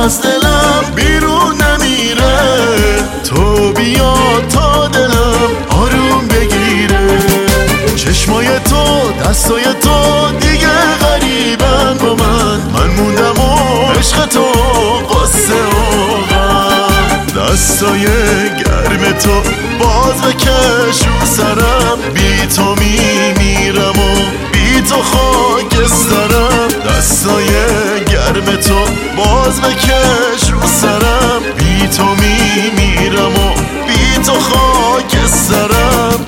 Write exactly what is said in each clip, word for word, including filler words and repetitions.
از دلم بیرون نمیره، تو بیا تا دلم آروم بگیره. چشمای تو دستای تو دیگه غریبن با من، من موندم و عشق تو قصه و غم. دستای گرم تو باز بکش رو سرم، بی تو میمیرم و بی تو خاکسترم. دستای گرم تو باز بکش رو سرم، بی تو میمیرم و بی تو خاکسترم.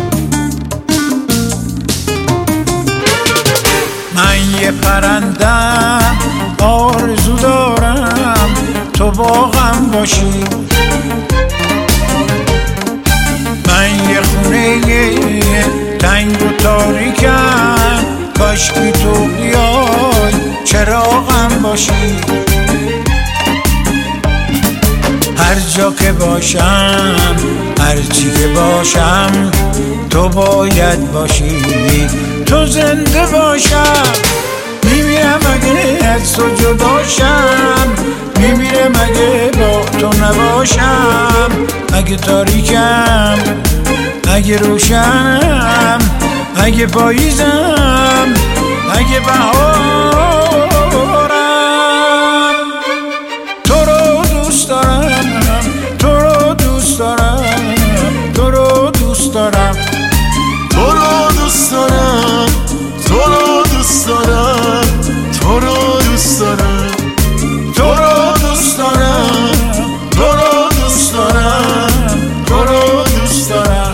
من یه پرندم آرزو دارم تو باغم باشی، من یه خونه تنگ و تاریکم، کاشکی تو بیای چراغم باشی. هر جا که باشم هر چی که باشم تو باید باشی، تو زنده باشم. میمیرم اگه از تو جداشم، میمیرم اگه با تو نباشم. اگه تاریکم اگه روشنم، اگه پاییزم اگه بهارم، تو رو دوست دارم، تو رو دوست دارم، تو رو دوست دارم، تو رو دوست دارم، تو رو دوست دارم، تو رو دوست دارم، تو رو دوست دارم، تو رو دوست دارم، تو رو دوست دارم.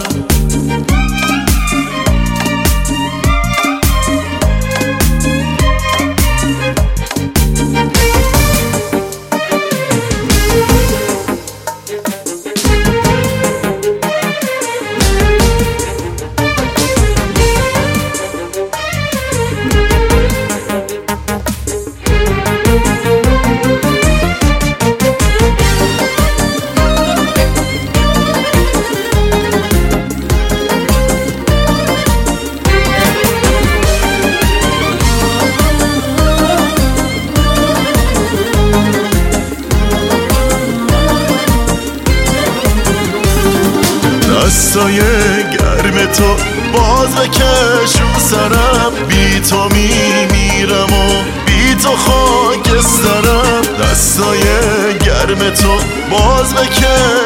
دستای گرم تو باز بکش رو سرم، بی تو میمیرم و بی تو خاکسترم. دستای گرم تو باز بکش